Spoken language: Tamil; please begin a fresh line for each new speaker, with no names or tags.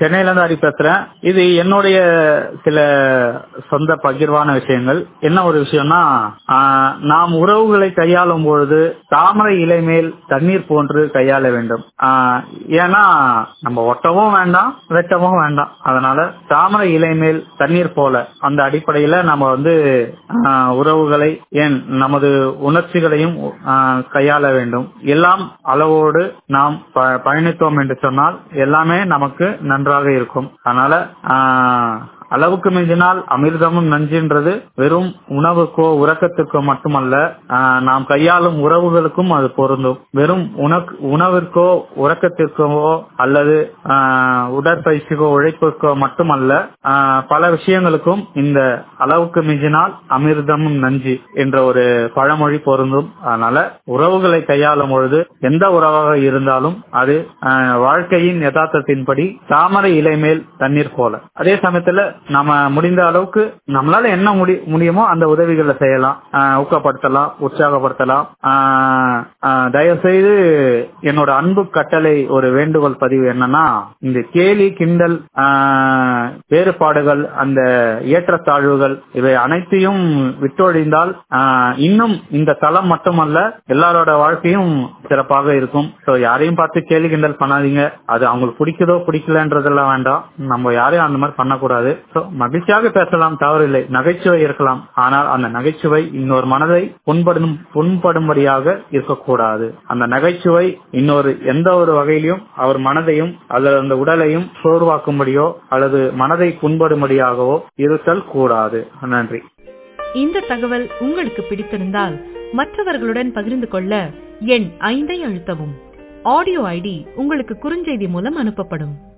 சென்னையில இருந்து ஹரி பேசுறேன். இது என்னுடைய சில சொந்த பகிர்வான விஷயங்கள். என்ன ஒரு விஷயம்னா, நாம் உறவுகளை கையாளும் பொழுது தாமரை இலை மேல் தண்ணீர் போன்று கையாள வேண்டும். ஏன்னா நம்ம ஒட்டவும் வேண்டாம், வெட்டவும் வேண்டாம். அதனால தாமரை இலை மேல் தண்ணீர் போல அந்த அடிப்படையில நம்ம உறவுகளை ஏன் நமது உணர்ச்சிகளையும் கையாள வேண்டும். எல்லாம் அளவோடு நாம் பயணித்தோம் என்று சொன்னால் எல்லாமே நமக்கு நன்றாக இருக்கும். அதனால அளவுக்கு மிஞ்சினால் அமிர்தமும் நஞ்சுன்றது வெறும் உணவுக்கோ உறக்கத்திற்கோ மட்டுமல்ல, நாம் கையாளும் உறவுகளுக்கும் அது பொருந்தும். வெறும் உணவிற்கோ உறக்கத்திற்கோ அல்லது உடற்பயிற்சிக்கோ உழைப்புக்கோ மட்டுமல்ல, பல விஷயங்களுக்கும் இந்த அளவுக்கு மிஞ்சினால் அமிர்தமும் நஞ்சு என்ற ஒரு பழமொழி பொருந்தும். அதனால உறவுகளை கையாளும் பொழுது எந்த உறவாக இருந்தாலும் அது வாழ்க்கையின் யதார்த்தத்தின்படி தாமரை இலை மேல் தண்ணீர் போல. அதே சமயத்துல நம்ம முடிந்த அளவுக்கு நம்மளால என்ன முடியுமோ அந்த உதவிகளை செய்யலாம், ஊக்கப்படுத்தலாம், உற்சாகப்படுத்தலாம். தயவு செய்து என்னோட அன்பு கட்டளை ஒரு வேண்டுகோள் பதிவு என்னன்னா, இந்த கேலி கிண்டல் வேறுபாடுகள் அந்த ஏற்றத்தாழ்வுகள் இவை அனைத்தையும் விட்டொழிந்தால் இன்னும் இந்த தளம் மட்டுமல்ல எல்லாரோட வாழ்க்கையும் சிறப்பாக இருக்கும். யாரையும் பார்த்து கேலி கிண்டல் பண்ணாதீங்க. அது அவங்களுக்கு பிடிக்குதோ பிடிக்கலன்றதெல்லாம் வேண்டாம். நம்ம யாரையும் அந்த மாதிரி பண்ணக்கூடாது. மகிழ்ச்சியாக பேசலாம், தவறில்லை. நகைச்சுவை இருக்கலாம். ஆனால் அந்த நகைச்சுவை இன்னொரு மனதை புண்படும்படியாக இருக்கக்கூடாது. அந்த நகைச்சுவை இன்னொரு எந்த ஒரு வகையிலும் அவர் மனதையும் அல்லது அந்த உடலையும் சோர்வாக்கும்படியோ அல்லது மனதை புண்படும்படியாகவோ இருத்தல் கூடாது. நன்றி.
இந்த தகவல் உங்களுக்கு பிடித்திருந்தால் மற்றவர்களுடன் பகிர்ந்து கொள்ள எண் 5 அழுத்தவும். ஆடியோ ஐடி உங்களுக்கு குறுஞ்செய்தி மூலம் அனுப்பப்படும்.